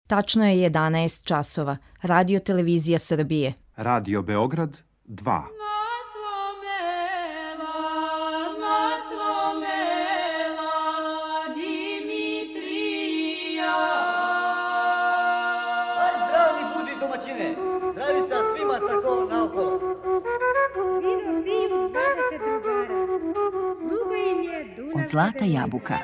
Tačno je 11 časova. Radio Televizija Srbije. Radio Beograd 2. Zdravica svima tako naokolo. Vino piju 20 drugara. Sluga im je Dunav. Od Zlata jabuka.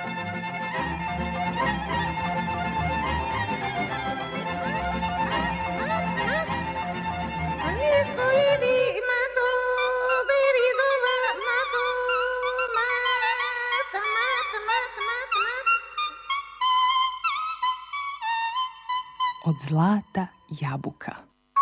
Od Zlata jabuka.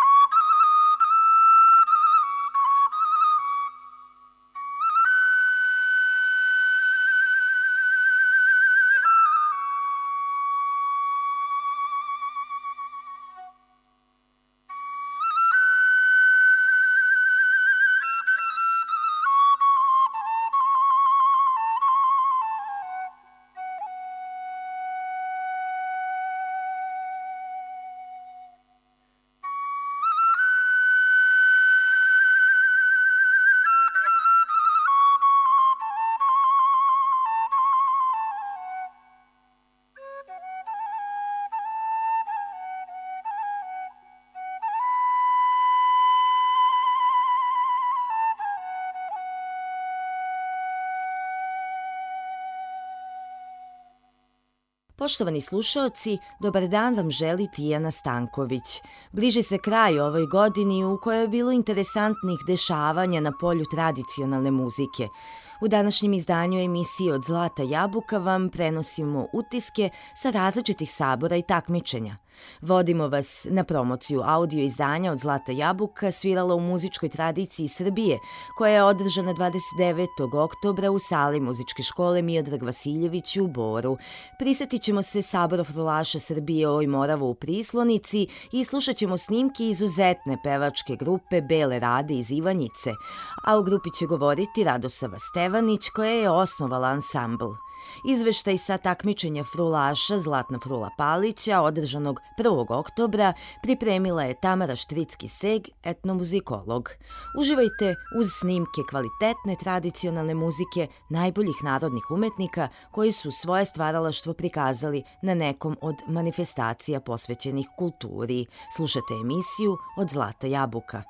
Poštovani slušaoci, dobar dan vam želi Tijana Stanković. Bliži se kraj ovoj godini u kojoj je bilo interesantnih dešavanja na polju tradicionalne muzike. U današnjem izdanju emisije Od Zlata jabuka vam prenosimo utiske sa različitih sabora i takmičenja. Vodimo vas na promociju audio izdanja Od Zlata jabuka svirala u muzičkoj tradiciji Srbije, koja je održana 29. oktobra u sali muzičke škole Miodrag Vasiljević u Boru. Prisetit ćemo se saborofrulaša Srbije Oj Moravo u Prislonici i slušat ćemo snimki izuzetne pevačke grupe Bele Rade iz Ivanjice, a u grupi će govoriti Radosava Stevanić koja je osnovala ansambl. Izveštaj sa takmičenja frulaša Zlatna Frula Palića, održanog 1. oktobra, pripremila je Tamara Štricki-Seg, etnomuzikolog. Uživajte uz snimke kvalitetne tradicionalne muzike najboljih narodnih umetnika koji su svoje stvaralaštvo prikazali na nekom od manifestacija posvećenih kulturi. Slušate emisiju Od Zlata jabuka.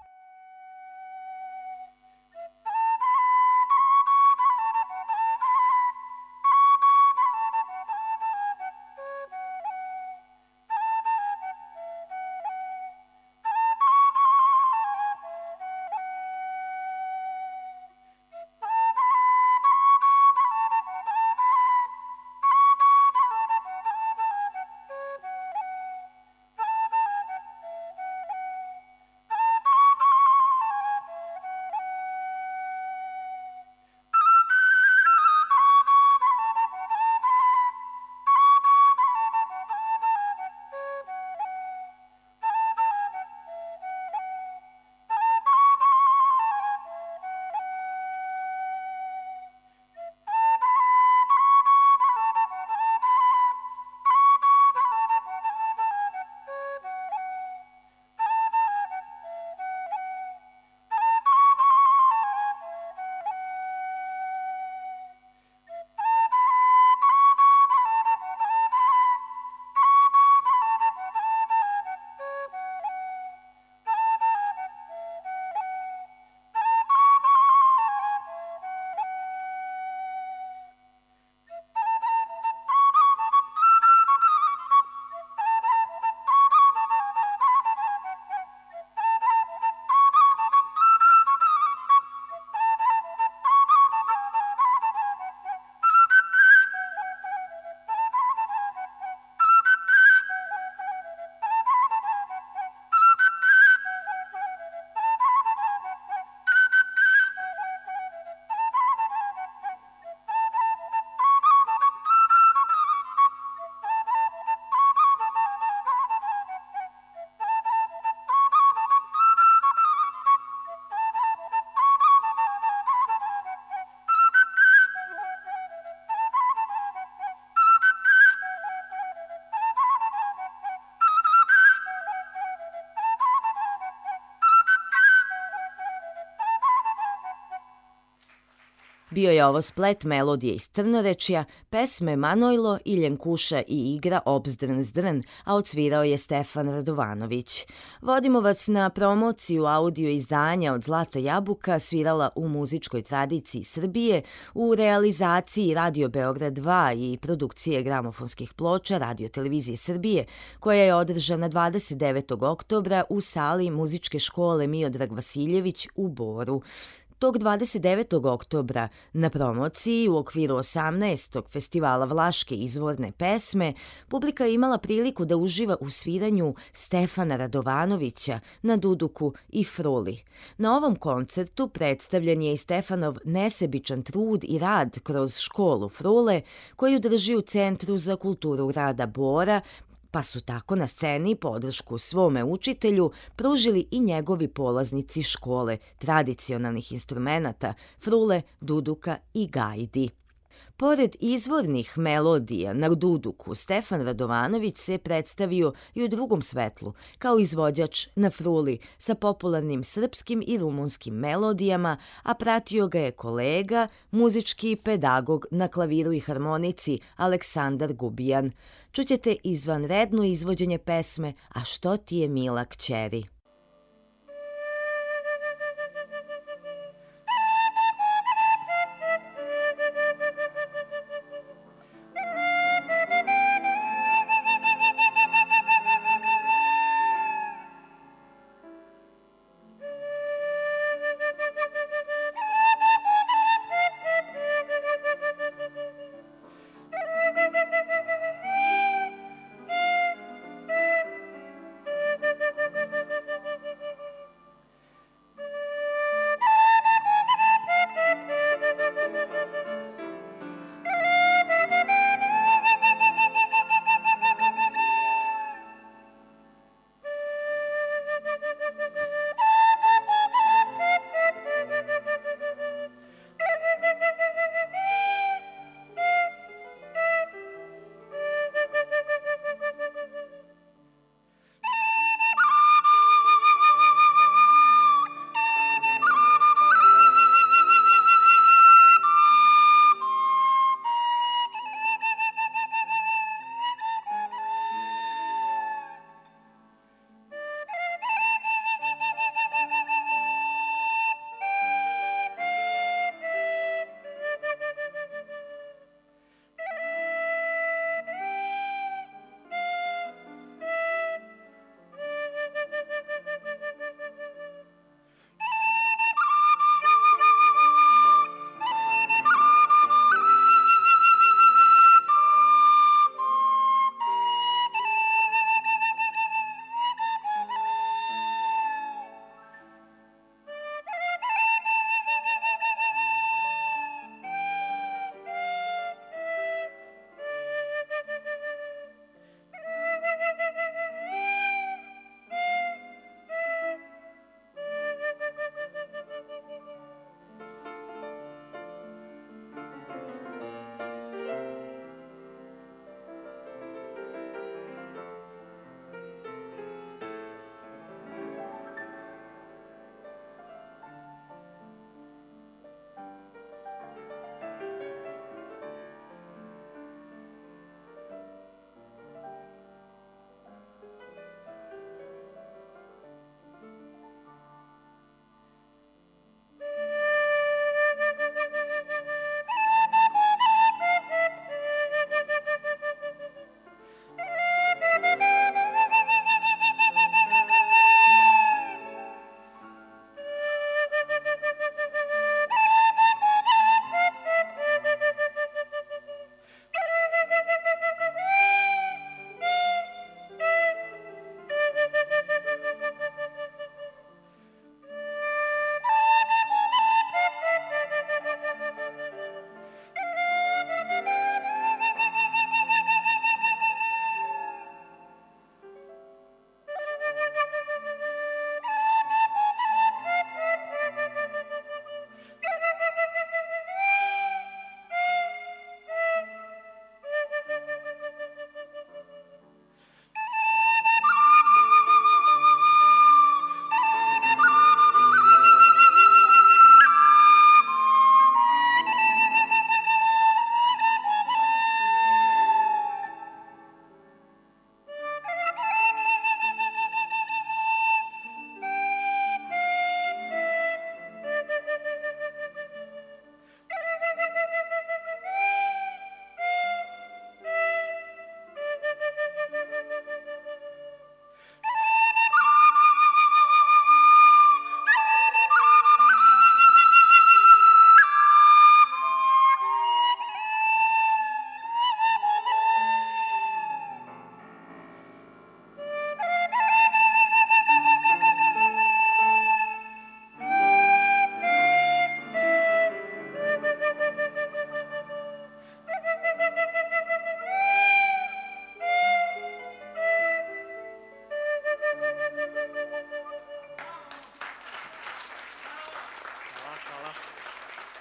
Bio je ovo splet melodije iz Crnorečja, pesme Manojlo i Ljenkuša i igra Obzdrn zdrn, a odsvirao je Stefan Radovanović. Vodimo vas na promociju audio izdanja Od zlata jabuka, svirala u muzičkoj tradiciji Srbije, u realizaciji Radio Beograd 2 i produkcije gramofonskih ploča Radio televizije Srbije, koja je održana 29. oktobra u sali muzičke škole Miodrag Vasiljević u Boru. Tog 29. oktobra na promociji u okviru 18. festivala Vlaške izvorne pesme publika je imala priliku da uživa u sviranju Stefana Radovanovića na duduku i fruli. Na ovom koncertu predstavljen je i Stefanov nesebičan trud i rad kroz školu frule koju drži u Centru za kulturu grada Bora, pa su tako na sceni podršku svome učitelju pružili i njegovi polaznici škole tradicionalnih instrumenata, frule, duduka i gajdi. Pored izvornih melodija na duduku, Stefan Radovanović se predstavio i u drugom svetlu, kao izvođač na fruli sa popularnim srpskim i rumunskim melodijama, a pratio ga je kolega, muzički pedagog na klaviru i harmonici Aleksandar Gubijan. Čućete izvanredno izvođenje pesme A što ti je mila kćeri.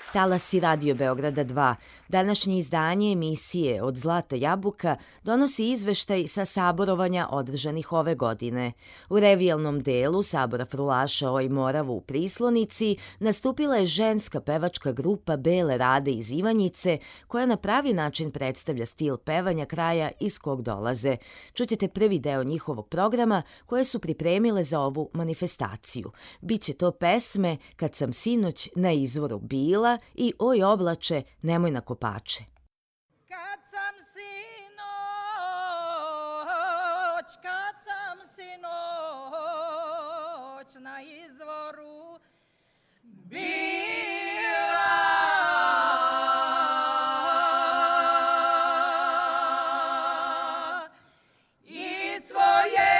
Talasi Radio Beograda 2. Današnje izdanje emisije Od zlata jabuka donosi izveštaj sa saborovanja održanih ove godine. U revijalnom delu sabora Frulaša Oj Moravu u Prislonici nastupila je ženska pevačka grupa Bele Rade iz Ivanjice, koja na pravi način predstavlja stil pevanja kraja iz kog dolaze. Čućete prvi deo njihovog programa koje su pripremile za ovu manifestaciju. Biće to pesme Kad sam sinoć na izvoru bila i Oj oblače, nemoj na kopače. Kad sam sinoć na izvoru bila, i svoje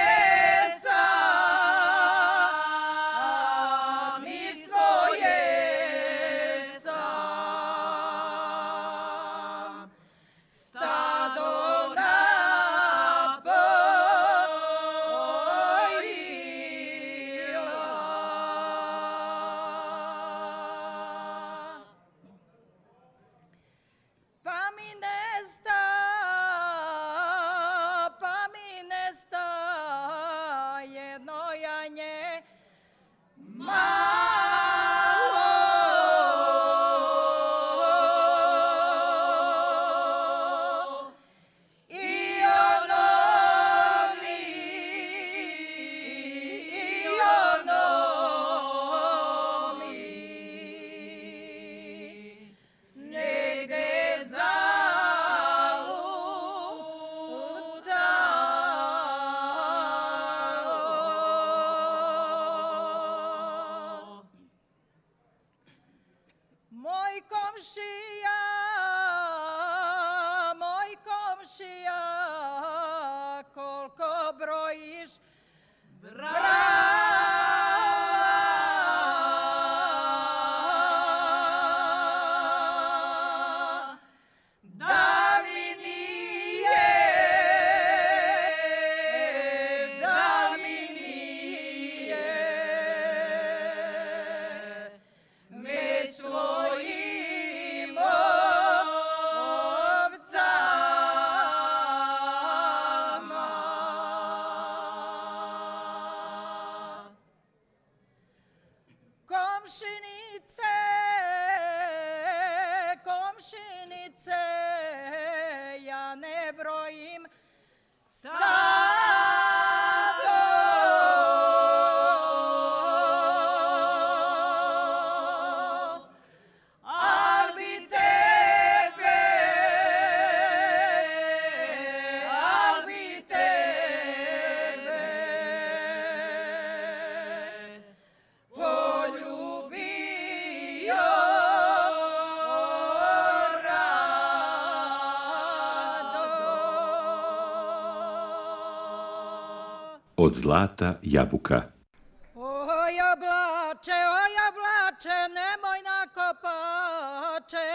komšinice, ja ne brojim Od zlata jabuka. Oj oblače, nemoj na kopače.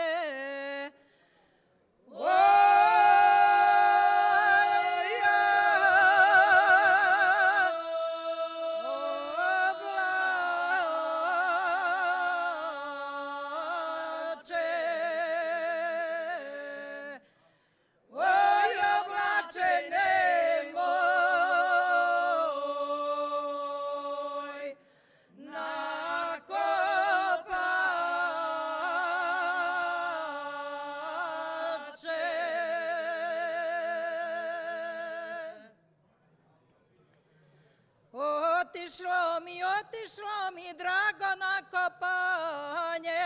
Otišlo mi drago na kopanje.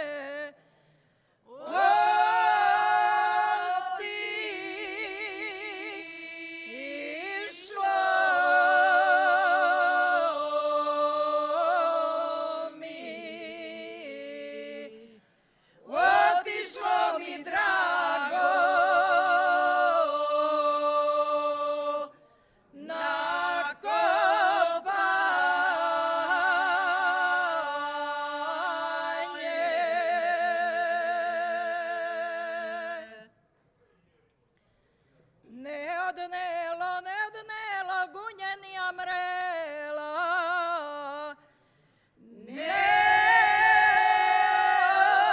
Otišlo mi drago na kopanje. Ne odnelo gunjenija mrela, ne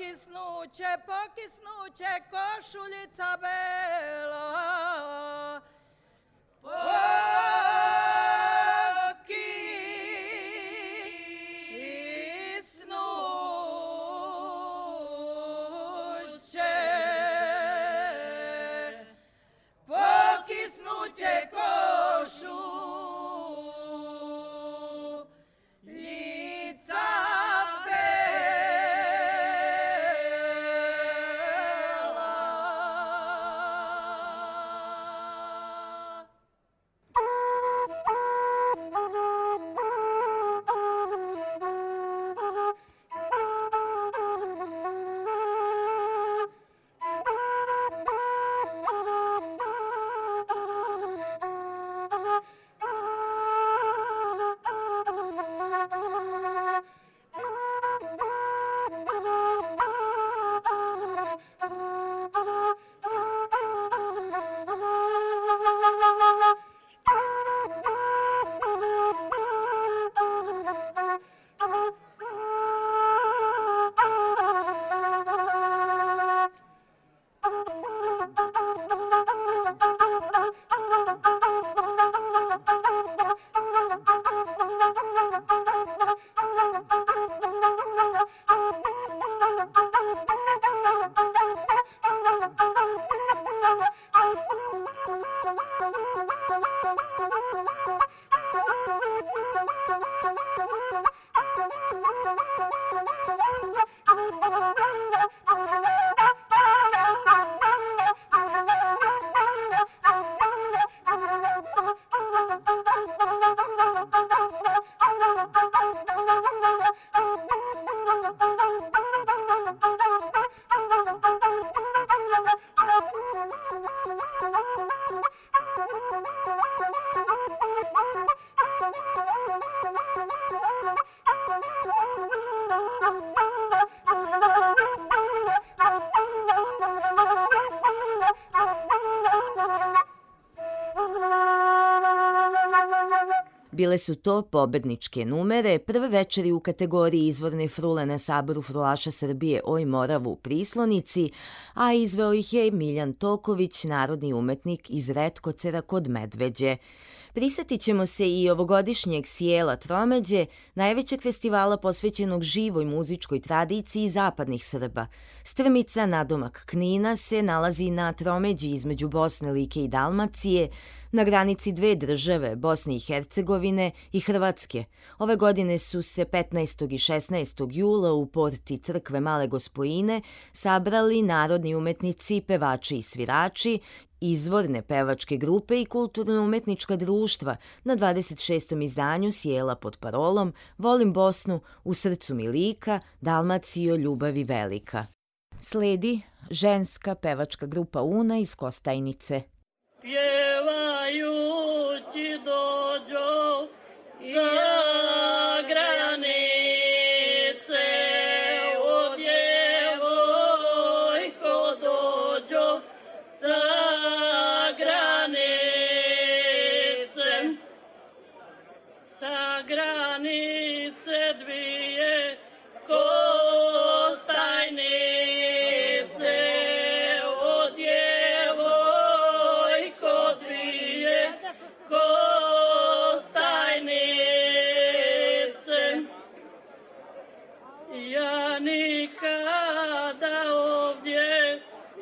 pokisnuće, košuljica bela. Pokisnuće košu lica Bile su to pobedničke numere, prve večeri u kategoriji izvorne frule na Saboru frulaša Srbije Oj Moravu u Prislonici, a izveo ih je Miljan Toković, narodni umetnik iz Retkocera kod Medveđe. Prisetit ćemo se i ovogodišnjeg Sjela Tromeđe, najvećeg festivala posvećenog živoj muzičkoj tradiciji zapadnih Srba. Strmica, nadomak Knina, se nalazi na tromeđi između Bosne, Like i Dalmacije, na granici dve države, Bosne i Hercegovine i Hrvatske. Ove godine su se 15. i 16. jula u porti crkve Male Gospojine sabrali narodni umetnici, pevači i svirači, izvorne pevačke grupe i kulturno-umetnička društva na 26. izdanju Sjela pod parolom Volim Bosnu, u srcu mi Lika, Dalmacijo, ljubavi velika. Sledi ženska pevačka grupa Una iz Kostajnice. Pjevajući dođo za granice, o djevojko dođo sa granice dvije Kostajnice, o djevojko dvije Kostajnice. Ja nikada ovdje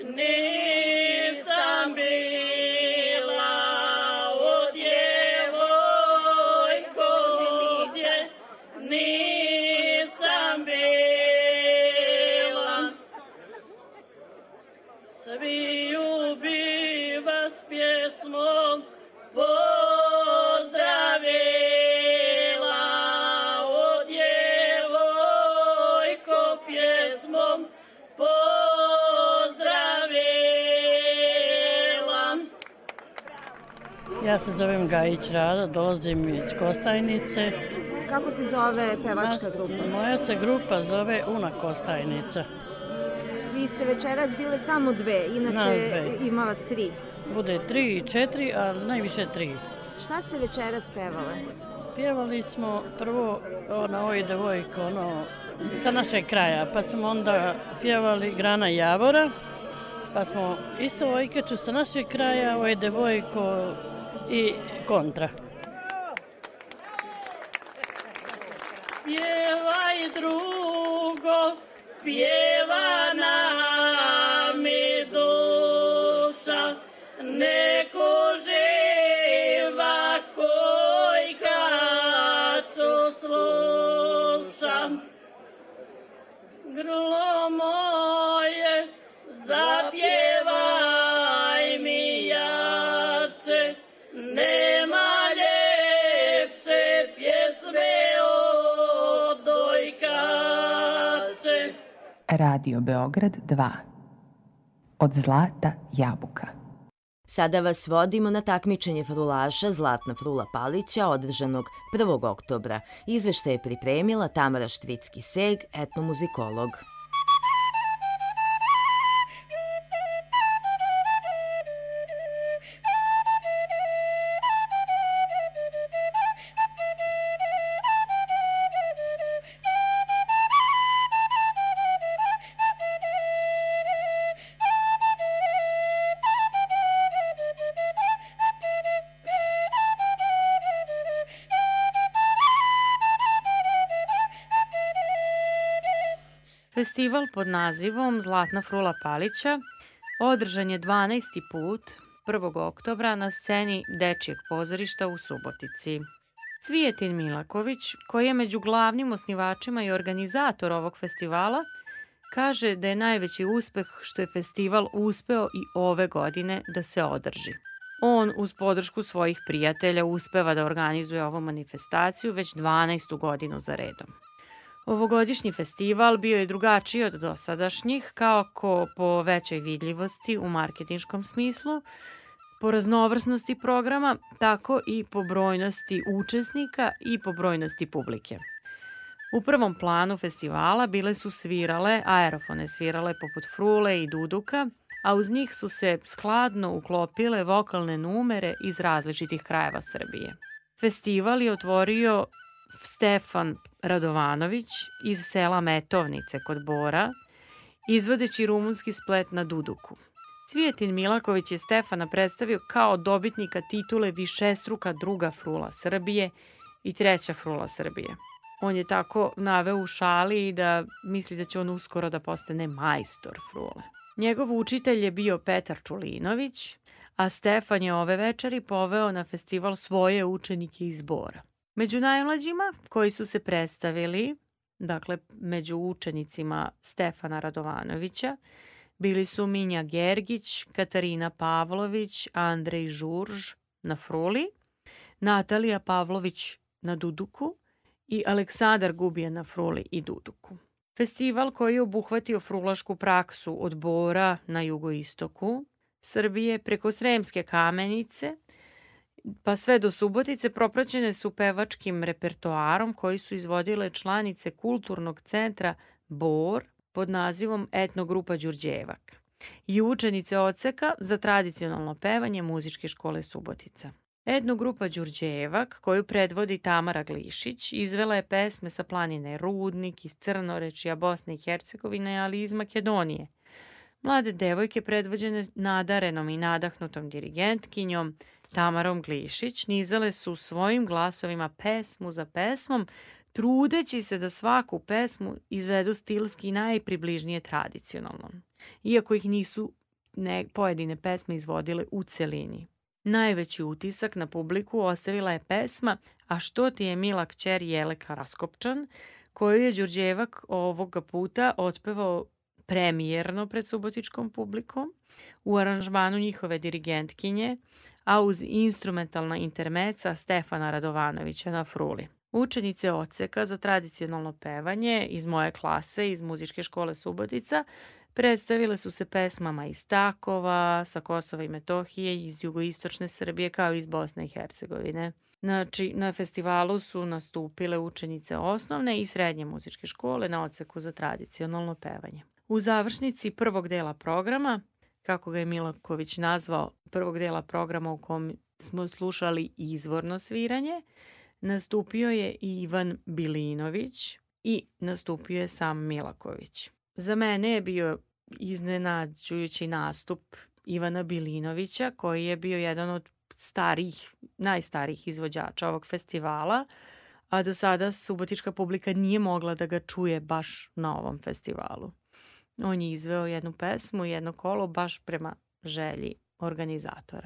nisam bila, o djevojko ovdje nisam bila. Sviju bi vas pjesmom pozdravila, o djevojko pjesmom pozdravila. Ja se zovem Gajić Rada, dolazim iz Kostajnice. Kako se zove pevačka grupa? Moja se grupa zove Una Kostajnica. Vi ste večeras bile samo dve, inače ima vas tri. Bude 3 i 4, ali najviše 3. Šta ste večeras pevale? Pjevali smo prvo Oj devojko, sa našeg kraja, pa smo onda pjevali Grana Javora, pa smo isto Vojkaču sa našeg kraja, Oje devojko i Kontra. Pjevaj drugo, pjeva nam i duša, neko živa koji kacu slušam. Grlo moje, zapjevaj mi jače, nema ljepše pjesme od dojkače. Radio Beograd 2. Od zlata jabuka. Sada vas vodimo na takmičenje frulaša Zlatna frula Palića održanog 1. oktobra. Izveštaj je pripremila Tamara Štricki-Seg, etnomuzikolog. Festival pod nazivom Zlatna frula Palića održan je 12. put 1. oktobra na sceni Dečijeg pozorišta u Subotici. Cvijetin Milaković, koji je među glavnim osnivačima i organizator ovog festivala, kaže da je najveći uspeh što je festival uspeo i ove godine da se održi. On uz podršku svojih prijatelja uspeva da organizuje ovu manifestaciju već 12. godinu za redom. Ovogodišnji festival bio je drugačiji od dosadašnjih, kako po većoj vidljivosti u marketinškom smislu, po raznovrsnosti programa, tako i po brojnosti učesnika i po brojnosti publike. U prvom planu festivala bile su svirale, aerofone svirale poput frule i duduka, a uz njih su se skladno uklopile vokalne numere iz različitih krajeva Srbije. Festival je otvorio Stefan Radovanović iz sela Metovnice kod Bora, izvodeći rumunski splet na duduku. Cvijetin Milaković je Stefana predstavio kao dobitnika titule višestruka druga frula Srbije i treća frula Srbije. On je tako naveo u šali da misli da će on uskoro da postane majstor frule. Njegov učitelj je bio Petar Čulinović, a Stefan je ove večeri poveo na festival svoje učenike iz Bora. Među najmlađima koji su se predstavili, dakle među učenicima Stefana Radovanovića, bili su Minja Gergić, Katarina Pavlović, Andrej Žurž na fruli, Natalija Pavlović na duduku i Aleksandar Gubija na fruli i duduku. Festival koji je obuhvatio frulašku praksu od Bora na jugoistoku Srbije preko Sremske Kamenice, pa sve do Subotice, propraćene su pevačkim repertoarom koji su izvodile članice Kulturnog centra Bor pod nazivom Etnogrupa Đurđevak i učenice odseka za tradicionalno pevanje Muzičke škole Subotica. Etnogrupa Đurđevak, koju predvodi Tamara Glišić, izvela je pesme sa planine Rudnik, iz Crnorečija, Bosne i Hercegovine, ali i iz Makedonije. Mlade devojke predvođene nadarenom i nadahnutom dirigentkinjom Tamarom Glišić nizale su svojim glasovima pesmu za pesmom, trudeći se da svaku pesmu izvedu stilski najpribližnije tradicionalnom, iako ih nisu pojedine pesme izvodile u celini. Najveći utisak na publiku ostavila je pesma A što ti je mila kćer Jeleka Raskopčan, koju je Đurđevak ovoga puta otpevao premijerno pred subotičkom publikom u aranžmanu njihove dirigentkinje, a uz instrumentalna intermeca Stefana Radovanovića na fruli. Učenice odseka za tradicionalno pevanje iz moje klase, iz Muzičke škole Subotica, predstavile su se pesmama iz Takova, sa Kosova i Metohije, iz jugoistočne Srbije, kao i iz Bosne i Hercegovine. Znači, na festivalu su nastupile učenice osnovne i srednje muzičke škole na odseku za tradicionalno pevanje. U završnici prvog dela programa, kako ga je Milaković nazvao, prvog dela programa u kom smo slušali izvorno sviranje, nastupio je i Ivan Bilinović, i nastupio je sam Milaković. Za mene je bio iznenađujući nastup Ivana Bilinovića, koji je bio jedan od najstarijih izvođača ovog festivala, a do sada subotička publika nije mogla da ga čuje baš na ovom festivalu. On je izveo jednu pesmu, jedno kolo, baš prema želji organizatora.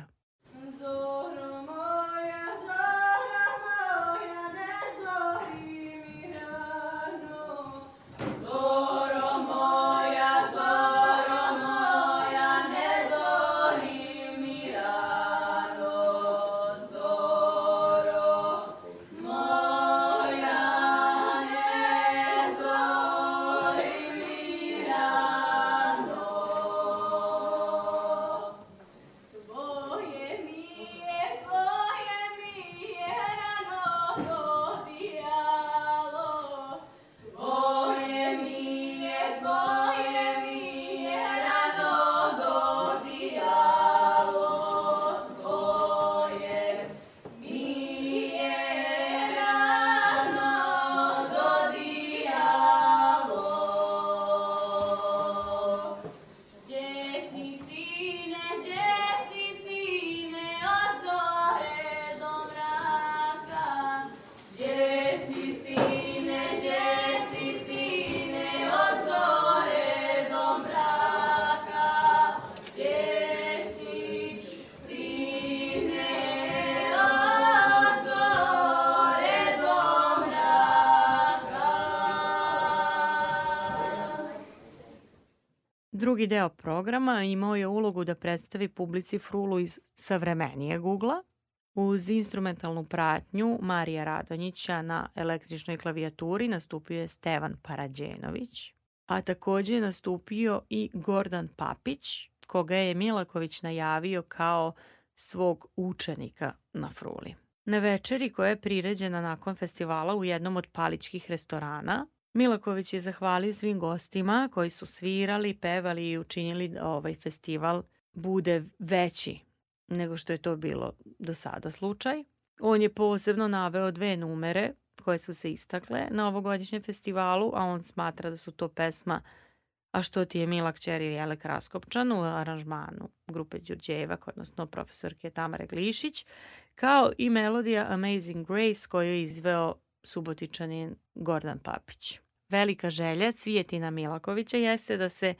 Drugi deo programa imao je ulogu da predstavi publici frulu iz savremenijeg ugla. Uz instrumentalnu pratnju Marija Radonjića na električnoj klavijaturi nastupio je Stevan Parađenović, a takođe je nastupio i Gordan Papić, koga je Milaković najavio kao svog učenika na fruli. Na večeri koja je priređena nakon festivala u jednom od paličkih restorana, Milaković je zahvalio svim gostima koji su svirali, pevali i učinili da ovaj festival bude veći nego što je to bilo do sada slučaj. On je posebno naveo 2 numere koje su se istakle na ovogodišnjem festivalu, a on smatra da su to pesma A što ti je mila kćeri Jele Kraskopčan u aranžmanu grupe Đurđevak, odnosno profesorke Tamare Glišić, kao i melodija Amazing Grace koju je izveo Subotičanin Gordan Papić. Velika želja Cvijetina Milakovića jeste da se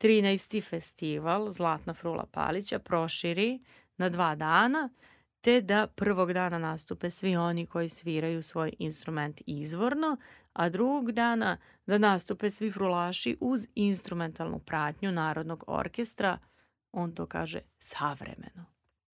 13. festival Zlatna frula Palića proširi na 2 dana, te da prvog dana nastupe svi oni koji sviraju svoj instrument izvorno, a drugog dana da nastupe svi frulaši uz instrumentalnu pratnju Narodnog orkestra, on to kaže savremeno.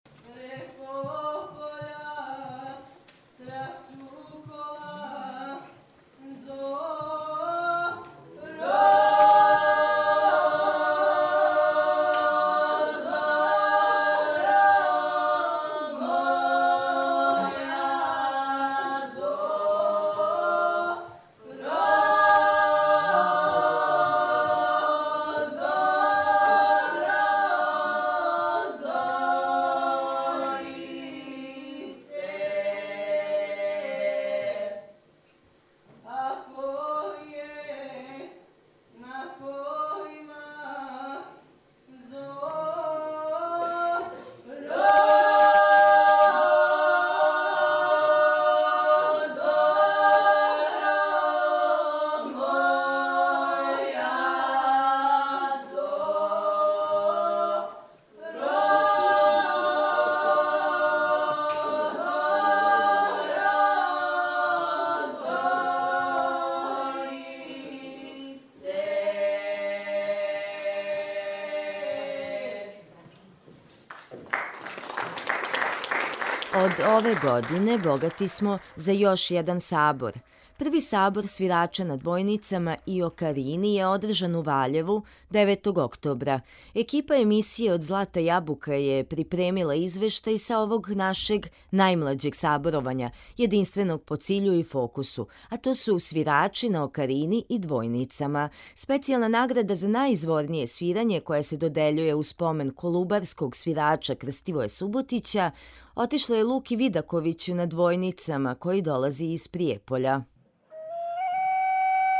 Od ove godine bogati smo za još jedan sabor. Prvi sabor svirača na dvojnicama i okarini je održan u Valjevu 9. oktobra. Ekipa emisije Od Zlata jabuka je pripremila izveštaj sa ovog našeg najmlađeg saborovanja, jedinstvenog po cilju i fokusu, a to su svirači na okarini i dvojnicama. Specijalna nagrada za najizvornije sviranje koja se dodeljuje u spomen kolubarskog svirača Krstivoja Subotića otišla je Luki Vidakoviću na dvojnicama koji dolazi iz Prijepolja.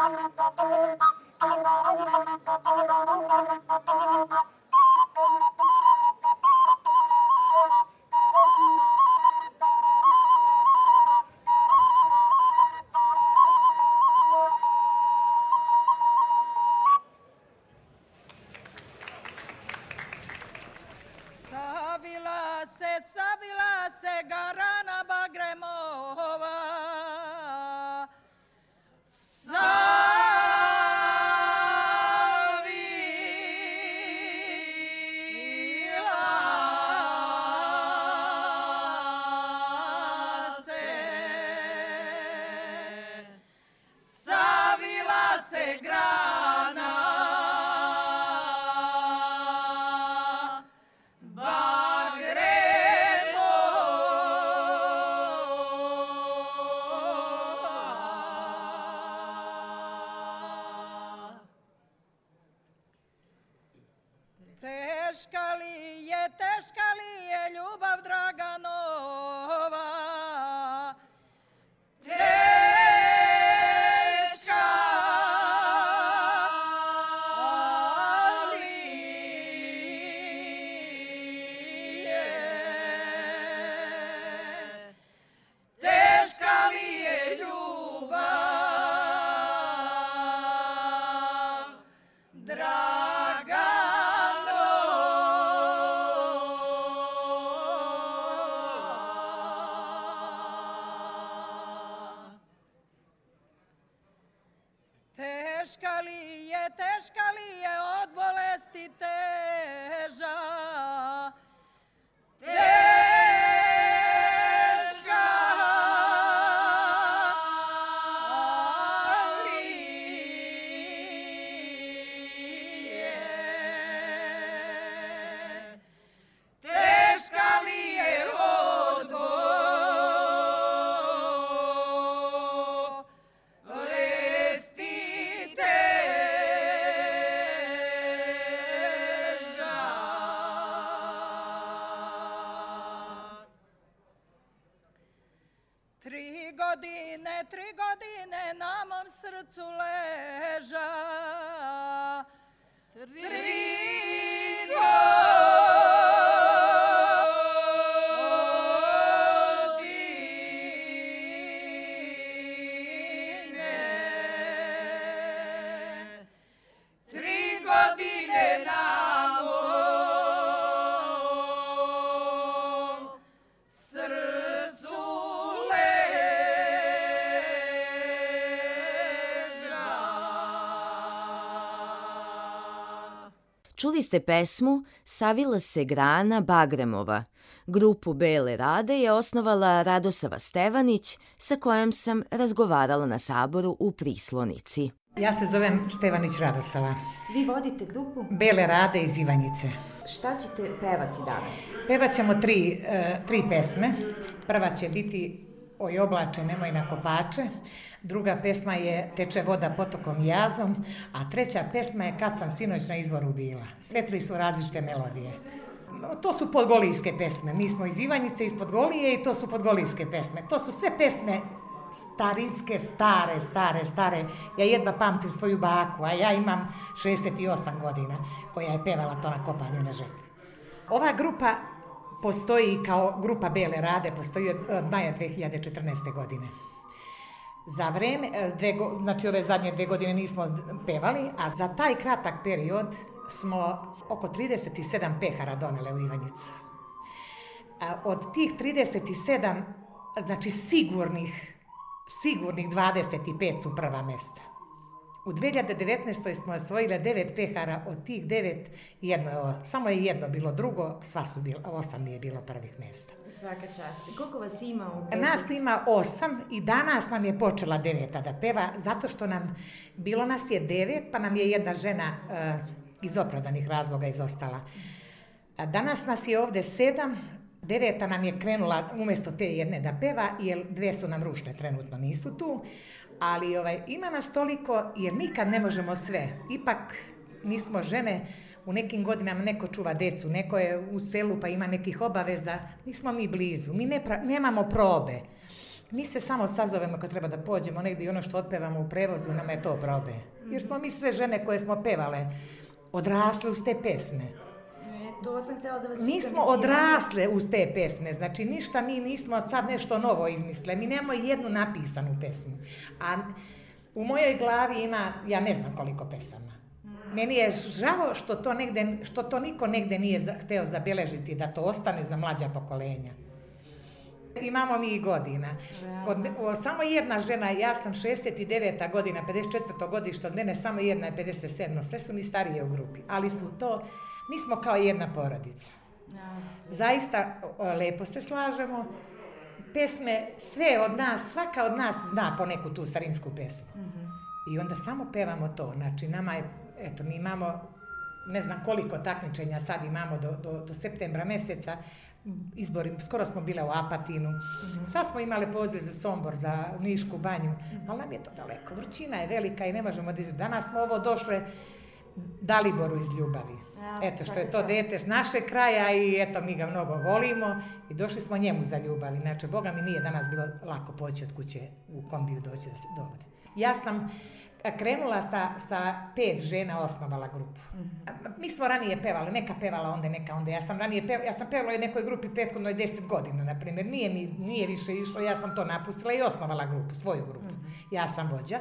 Savila se garana bagremova. Savila se grana teška li je ljubav Draganova, teška li je, teška li je ljubav Draganova. Teška li je od bolesti teža, teška li je, teška li je od bolesti Tri godine na mom srcu leža, 3 godine na mom srcu Čuli ste pesmu Savila se grana bagremova. Grupu Bele Rade je osnovala Radosava Stevanić, sa kojom sam razgovarala na saboru u Prislonici. Ja se zovem Stevanić Radosava. Vi vodite grupu Bele Rade iz Ivanjice. Šta ćete pevati danas? Pevat ćemo tri pesme. Prva će biti Oj oblače, nemoj na kopače. Druga pesma je Teče voda potokom i jazom. A treća pesma je Kad sam sinoć na izvoru bila. Sve tri su različite melodije. To su podgolijske pesme. Mi smo iz Ivanjice, iz Podgolije i to su podgolijske pesme. To su sve pesme starinske, stare. Ja jedva pamtim svoju baku, a ja imam 68 godina koja je pevala to na kopanju na žetvi. Ova grupa postoji kao grupa Bele Rade, postoji od maja 2014. godine. Za vreme, znači ove zadnje 2 godine nismo pevali, a za taj kratak period smo oko 37 pehara donele u Ivanjicu. Od tih 37, znači sigurnih 25 su prva mesta. U 2019. smo osvojile 9 pehara, od tih 9, samo je jedno bilo drugo, 8 nije bilo prvih mesta. Svaka čast. Koliko vas ima u grupi? Nas ima 8 i danas nam je počela 9. da peva, zato što bilo nas je 9, pa nam je jedna žena iz opravdanih razloga izostala. Danas nas je ovde 7, 9. nam je krenula umjesto te jedne da peva, jer 2 su nam rušne, trenutno nisu tu. Ali ima nas toliko jer nikad ne možemo sve. Ipak nismo žene, u nekim godinama neko čuva decu, neko je u selu pa ima nekih obaveza, nismo mi blizu, mi nemamo probe. Mi se samo sazovemo kad treba da pođemo negdje i ono što otpevamo u prevozu, nama je to probe. Jer smo mi sve žene koje smo pevale odrasle uz te pesme. To sam htjela da vas Mi smo odrasle uz te pesme, znači ništa mi nismo sad nešto novo izmislili. Mi nemamo jednu napisanu pesmu. A u mojoj glavi ima, ja ne znam koliko pesama. Meni je žao što to niko negde nije hteo zabeležiti, da to ostane za mlađa pokolenja. Imamo mi i godina. Samo jedna žena, ja sam 69. godina, 54. godište, od mene samo jedna je 57. Sve su mi starije u grupi, ali mi smo kao jedna porodica. Zaista lepo se slažemo. Pesme, sve od nas, svaka od nas zna po neku tu starinsku pesmu. I onda samo pevamo to. Znači, nama je, eto, mi imamo, ne znam koliko takmičenja sad imamo do septembra meseca, izbori, skoro smo bile u Apatinu, sad smo imali poziv za Sombor, za Nišku banju, ali nam je to daleko. Vrućina je velika i ne možemo da danas smo ovo došle Daliboru iz ljubavi. Eto, što je to dete s našeg kraja i eto, mi ga mnogo volimo i došli smo njemu za ljubav. Inače, Boga mi nije danas bilo lako poći od kuće u kombiju doći da se dovode. Ja sam krenula sa 5 žena, osnovala grupu. Mi smo ranije pevale, neka pevala onda, neka onda. Ja sam pevala u nekoj grupi prethodnoj 10 godina, na primjer. Nije više išlo, ja sam to napustila i osnovala grupu, svoju grupu. Ja sam vođa.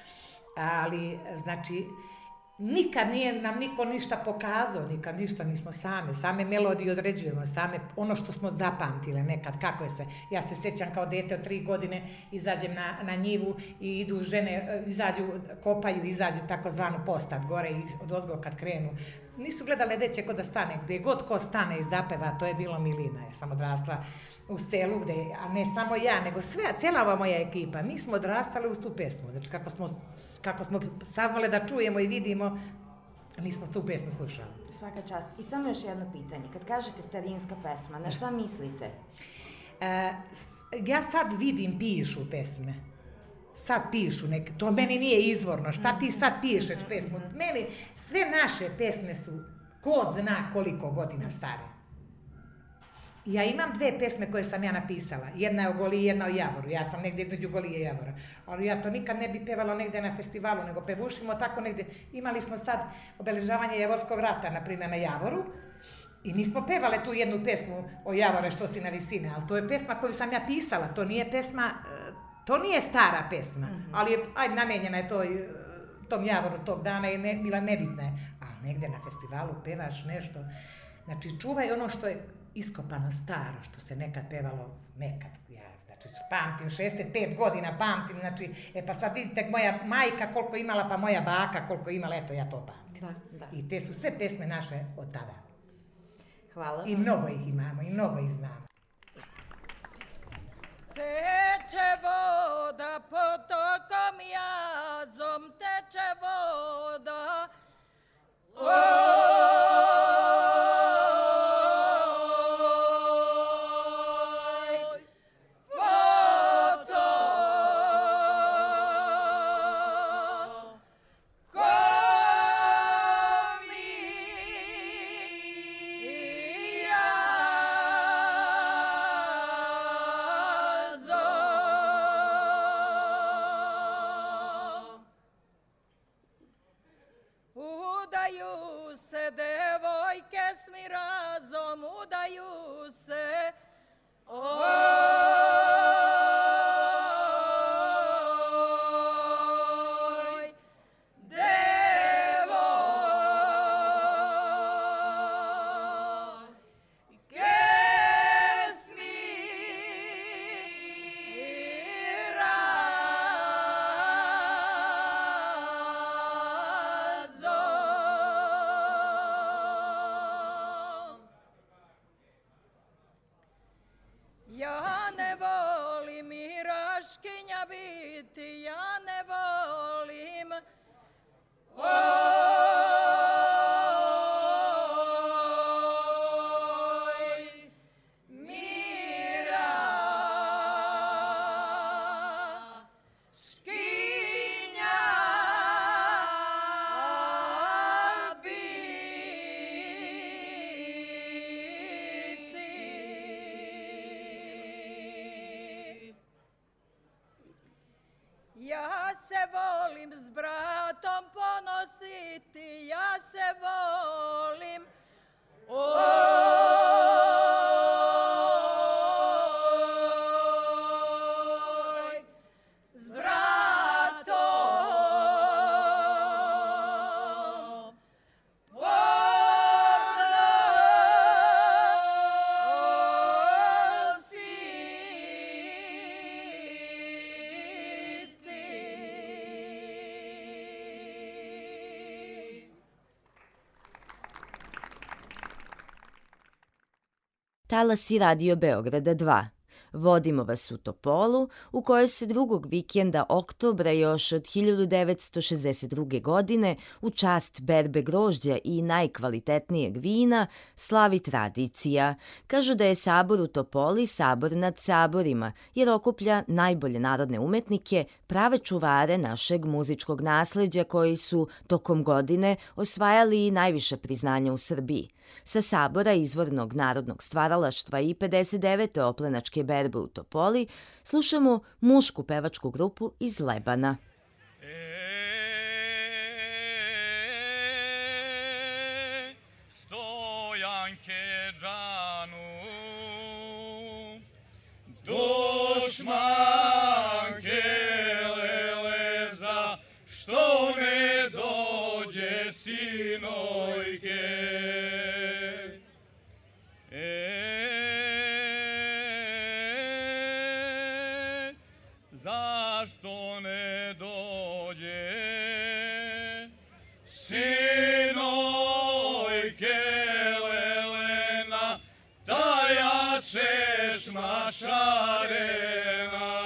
Ali, znači, nikad nije nam niko ništa pokazao, nikad ništa, mi smo same melodije određujemo, same ono što smo zapamtile nekad, kako je se. Ja se sjećam kao dete od 3 godine, izađem na njivu i idu žene, kopaju, izađu takozvanu postad gore i odozgo kad krenu. Nisu gledale gde će ko da stane, gde god ko stane i zapeva, to je bilo milina. Ja sam odrasla u selu, a ne samo ja, nego cijela ova moja ekipa. Mi smo odrastali uz tu pesmu. Znači, kako smo saznale da čujemo i vidimo, mi smo tu pesmu slušali. Svaka čast. I samo još jedno pitanje. Kad kažete starinska pesma, na šta mislite? Ja sad vidim, pišu pesme. Sad pišu neke, to meni nije izvorno. Šta ti sad pišeš pesmu? Meni sve naše pesme su ko zna koliko godina stare. Ja imam 2 pesme koje sam ja napisala. Jedna je o Goliji, jedna o Javoru. Ja sam negdje između Golije i Javora. Ali ja to nikad ne bi pevala negdje na festivalu, nego pevušimo tako negdje. Imali smo sad obeležavanje Javorskog rata, na primjer, na Javoru. I mi smo pevale tu jednu pesmu o Javore, što si na visine. Ali to je pesma koju sam ja pisala. To nije pesma, to nije stara pesma. Ali je, namenjena je tom Javoru tog dana i bila nebitna je. Ali negdje na festivalu pevaš nešto. Znači, čuvaj ono što je iskopano staro, što se nekad pevalo, znači pamtim, 65 godina pamtim, znači, pa sad vidite moja majka koliko imala, pa moja baka koliko imala, eto ja to pamtim. Da. I te su sve pesme naše od tada. Hvala. I mnogo ih imamo, i mnogo ih znamo. Teče voda potokom jazom, teče voda, udaju se devojke s mirazom, udaju se. Oj, devojke s mirazom. Ja ne volim zlatom ponositi, ja se volim. Oj, s bratom Talasi Radio Beograda 2. Vodimo vas u Topolu, u kojoj se drugog vikenda oktobra još od 1962. godine u čast berbe grožđa i najkvalitetnijeg vina slavi tradicija. Kažu da je sabor u Topoli sabor nad saborima, jer okuplja najbolje narodne umetnike, prave čuvare našeg muzičkog nasleđa koji su tokom godine osvajali najviše priznanja u Srbiji. Sa sabora izvornog narodnog stvaralaštva i 59. oplenačke berbe u Topoli slušamo mušku pevačku grupu iz Lebana. Stojanke džanu, dušmanke leleza, što ne dođe sinojke. Zašto ne dođe sinojke lelena, taja češma šarena.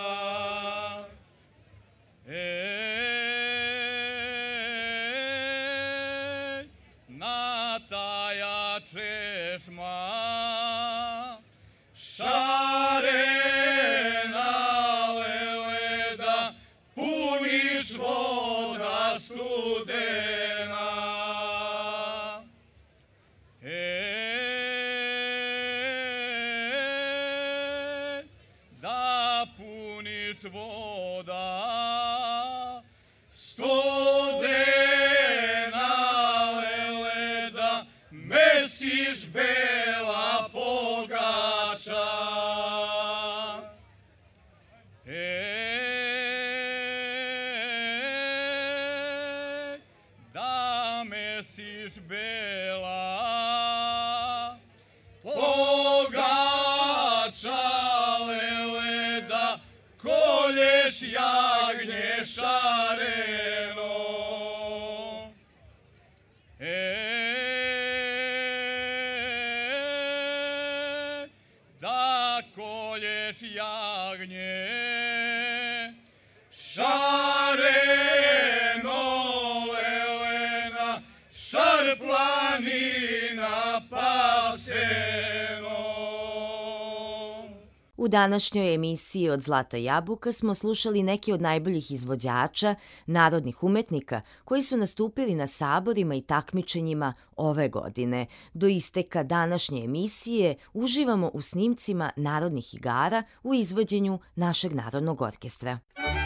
Na taja češma šarena leleda, puniš voda studena. Da puniš voda studena leleda, mesiš bela pogača. Da mesiš bela pogača leleda, kolješ jagnje šareno. Da kolješ jagnje šareno lelena, šar planina paseno. U današnjoj emisiji Od zlata jabuka smo slušali neke od najboljih izvođača, narodnih umetnika koji su nastupili na saborima i takmičenjima ove godine. Do isteka današnje emisije uživamo u snimcima narodnih igara u izvođenju našeg Narodnog orkestra.